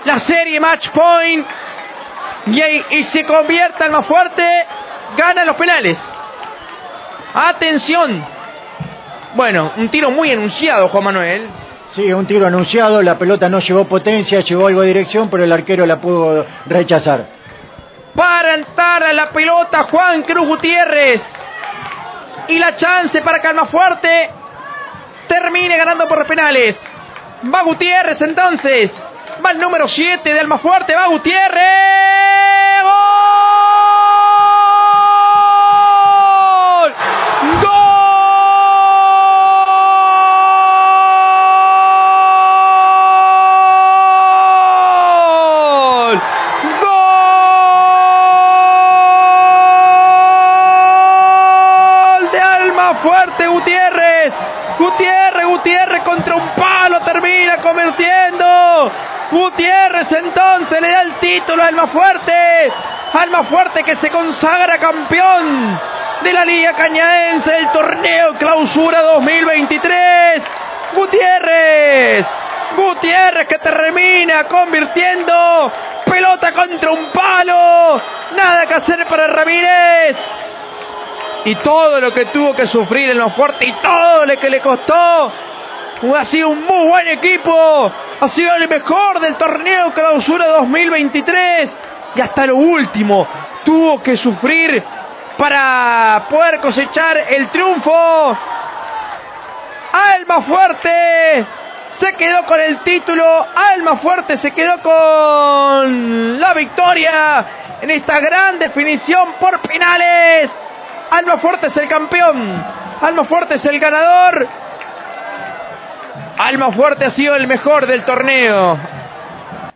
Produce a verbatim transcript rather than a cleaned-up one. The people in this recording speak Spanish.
la serie match point y, y se convierta en más fuerte, gana los penales. Atención. Bueno, un tiro muy anunciado, Juan Manuel. Sí, un tiro anunciado, la pelota no llevó potencia, llevó algo de dirección, pero el arquero la pudo rechazar. Para entrar a la pelota Juan Cruz Gutiérrez. Y la chance para que Almafuerte termine ganando por los penales. Va Gutiérrez entonces. Va el número siete de Almafuerte. Va Gutiérrez. ¡Gol! ¡Gol! Fuerte Gutiérrez, Gutiérrez, Gutiérrez contra un palo termina convirtiendo. Gutiérrez entonces le da el título a Almafuerte, Almafuerte que se consagra campeón de la Liga Cañaense del torneo Clausura dos mil veintitrés. Gutiérrez, Gutiérrez que termina convirtiendo, pelota contra un palo, nada que hacer para Ramírez. Y todo lo que tuvo que sufrir en los fuertes y todo lo que le costó. Ha sido un muy buen equipo. Ha sido el mejor del torneo Clausura dos mil veintitrés. Y hasta lo último tuvo que sufrir para poder cosechar el triunfo. Almafuerte se quedó con el título. Almafuerte se quedó con la victoria en esta gran definición por penales. Almafuerte es el campeón, Almafuerte es el ganador, Almafuerte ha sido el mejor del torneo.